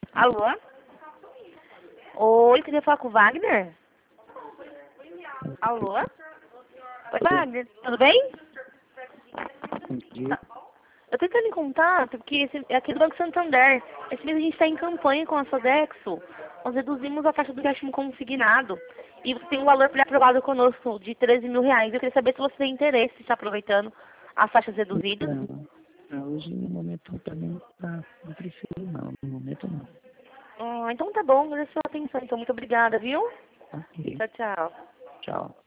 Alô? Oi, queria falar com o Wagner? Alô? Oi, Wagner, tudo bem? Eu tô entrando em contato porque é aqui do Banco Santander. Esse mês a gente está em campanha com a Sodexo. Nós reduzimos a taxa do empréstimo consignado. E você tem um valor pré-aprovado conosco de R$ 13.000. Eu queria saber se você tem interesse em estar aproveitando as taxas reduzidas. Não, hoje no momento também tá, não prefiro não, no momento não. Então tá bom, agradeço a sua atenção. Então, muito obrigada, viu? Ok, Tchau, tchau. tchau.